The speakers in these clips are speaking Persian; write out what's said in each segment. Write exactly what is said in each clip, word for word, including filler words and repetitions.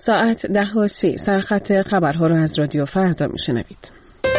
ساعت ده و سی سرخط خبرها رو از رادیو فردا میشنوید.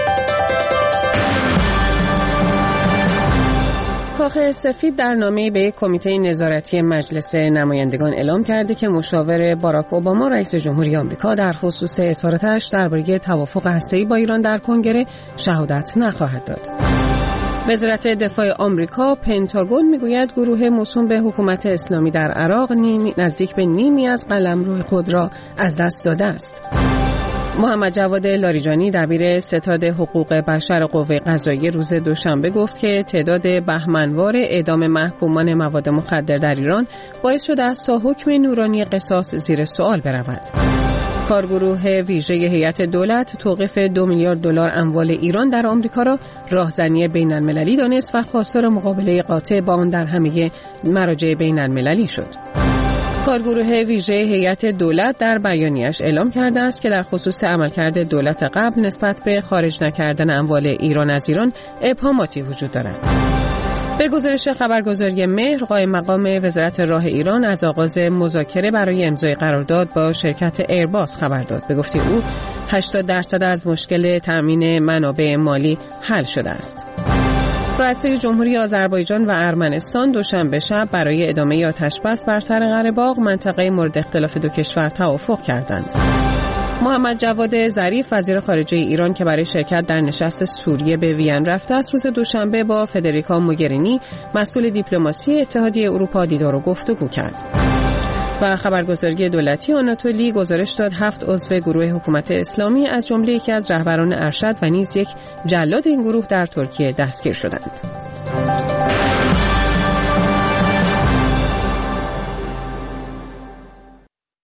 کاخ سفید در نامه‌ای به کمیته نظارتی مجلس نمایندگان اعلام کرده که مشاور باراک اوباما رئیس جمهوری آمریکا در خصوص اظهاراتش درباره توافق هسته‌ای با ایران در کنگره شهادت نخواهد داد. وزارت دفاع آمریکا پنتاگون میگوید گروه موسوم به حکومت اسلامی در عراق نیمی نزدیک به نیمی از قلمرو خود را از دست داده است. محمد جواد لاریجانی دبیر ستاد حقوق بشر قوه قضاییه روز دوشنبه گفت که تعداد بهمنوار اعدام محکومان مواد مخدر در ایران باعث شده است تا حکم نورانی قصاص زیر سوال برود. کارگروه ویژه هیئت دولت توقیف دو میلیارد دلار اموال ایران در آمریکا را راهزنی بین‌المللی دانست و خواستار مقابله قاطع با آن در همه مراجع بین‌المللی شد. کارگروه ویژه هیئت دولت در بیانیه‌اش اعلام کرده است که در خصوص عملکرد دولت قبل نسبت به خارج نکردن اموال ایران از ایران ابهاماتی وجود دارد. به گزارش خبرگزاری مهر، قائم مقام وزارت راه ایران از آغاز مذاکره برای امضای قرارداد با شرکت ایرباس خبر داد. به گفته او هشتاد درصد از مشکل تامین منابع مالی حل شده است. رئیسای جمهوری آذربایجان و ارمنستان دوشنبه شب برای ادامه آتش‌بس بر سر قره باغ منطقه مورد اختلاف دو کشور توافق کردند. محمد جواد ظریف وزیر خارجه ایران که برای شرکت در نشست سوریه به وین رفته است روز دوشنبه با فدریکا موگرینی مسئول دیپلماسی اتحادیه اروپا دیدار و گفتگو کرد. و خبرگزاری دولتی آناتولی گزارش داد هفت عضو گروه حکومت اسلامی از جمله یکی از رهبران ارشد و نیز یک جلاد این گروه در ترکیه دستگیر شدند.